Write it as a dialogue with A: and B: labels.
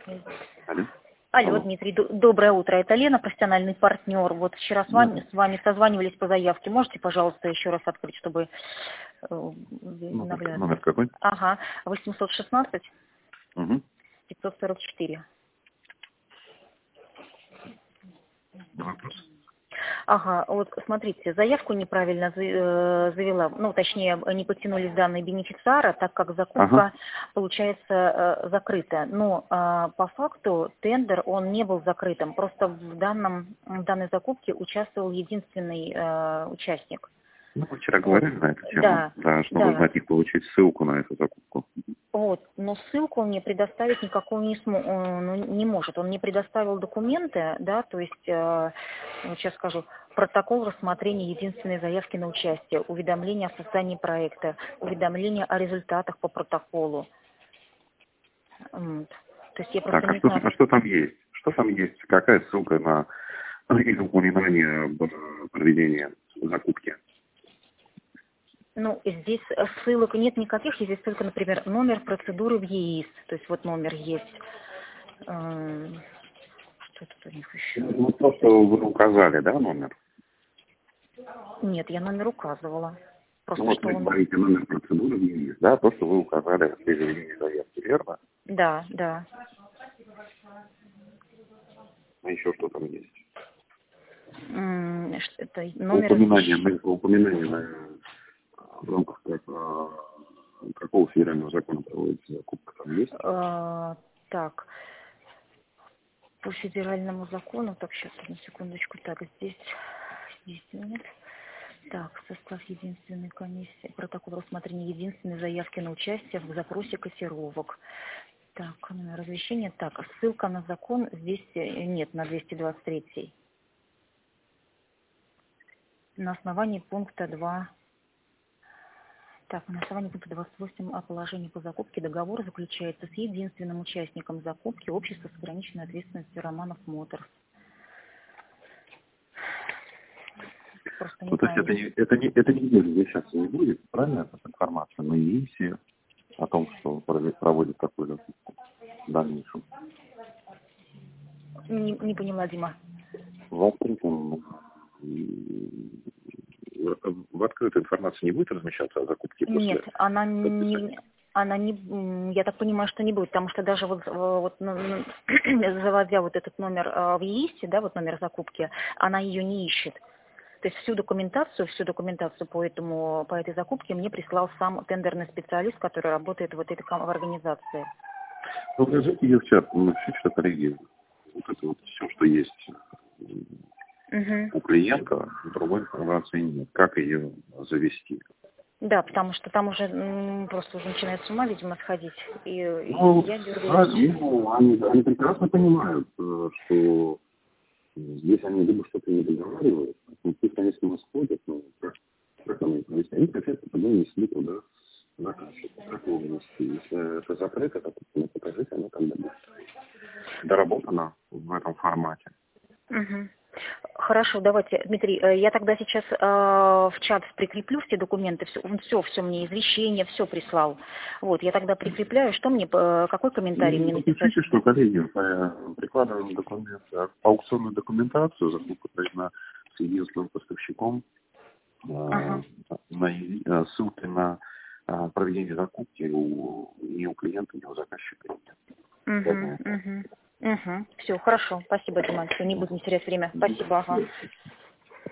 A: Алло.
B: Алло,
A: Алло.
B: Дмитрий, доброе утро. Это Лена, профессиональный партнер. Вот вчера с
A: Да.
B: вами созванивались по заявке. Можете, пожалуйста, еще раз открыть, чтобы наглядно?
A: Номер какой?
B: Ага, 816
A: Угу.
B: 544.
A: Вопрос.
B: Ага, вот смотрите, заявку неправильно завела, ну, точнее, не подтянулись данные бенефициара, так как закупка, получается, закрыта. Но по факту тендер, он не был закрытым, просто в данной закупке участвовал единственный участник.
A: Ну, мы вчера говорили на эту тему,
B: Да,
A: чтобы
B: да.
A: от них получить ссылку на эту закупку.
B: Вот, но ссылку он мне предоставить никакую не может. Он мне предоставил документы, да, то есть, вот сейчас скажу, протокол рассмотрения единственной заявки на участие, уведомление о создании проекта, уведомление о результатах по протоколу. Вот. То есть я просто
A: Так,
B: не знаю.
A: что там есть? Что там есть? Какая ссылка на их упоминание об проведении закупки?
B: Ну, здесь ссылок нет никаких, здесь только, например, номер процедуры в ЕИС, то есть вот номер есть. Что тут у них еще?
A: Ну, то, что вы указали, да, номер?
B: Нет, я номер указывала. Просто
A: Ну, вот
B: что
A: вы
B: он...
A: говорите номер процедуры в ЕИС, да, то, что вы указали в заявлении заявки, верно?
B: Да, да.
A: А еще что там есть?
B: Это номер...
A: Упоминание в рамках какого федерального закона проводится закупка, там есть?
B: Так, по федеральному закону, так, сейчас, одну секундочку, так, здесь нет. Так, состав единственной комиссии, протокол рассмотрения единственной заявки на участие в запросе котировок. Так, размещение, так, ссылка на закон здесь нет, на 223. На основании пункта 2. Так, на основании пункта 28 о положении по закупке договор заключается с единственным участником закупки общества с ограниченной ответственностью Романов Моторс. Просто не
A: Ну, то
B: знаю.
A: есть это нигде сейчас не будет, правильно, эта информация на ЕИСе о том, что проводит такую закупку в дальнейшем?
B: Не поняла, Дима.
A: В открытой информации не будет размещаться о закупке после
B: Нет, она
A: подписания?
B: не, я так понимаю, что не будет, потому что даже вот заводя вот этот номер в ЕИСе, да, вот номер закупки, она ее не ищет. То есть всю документацию по этой закупке мне прислал сам тендерный специалист, который работает в этой в организации.
A: Ну, укажите ее в чат, что коллеги, вот это вот все, что есть у клиента, другой информации нет. Как ее завести?
B: Да, потому что там уже просто уже начинает с ума, видимо, сходить. И
A: Ну,
B: я дергаюсь.
A: они прекрасно понимают, что здесь они либо что-то не договаривают, пусть они с ума сходят, но как они провести? Они хотят, чтобы они несли туда заказчику. Как его внести? Если это закрыто, то покажите, оно там доработано в этом формате.
B: Хорошо, давайте, Дмитрий, я тогда сейчас в чат прикреплю все документы, все мне, извещение, все прислал. Вот, я тогда прикрепляю, что мне, какой комментарий мне написать?
A: Напишите, что коллеги прикладываем аукционную документацию, закупка проведена с единственным поставщиком, ссылки на проведение закупки ни у клиента, ни у заказчика нет.
B: Все, хорошо, спасибо, Дима, не будем терять время. Спасибо, ага.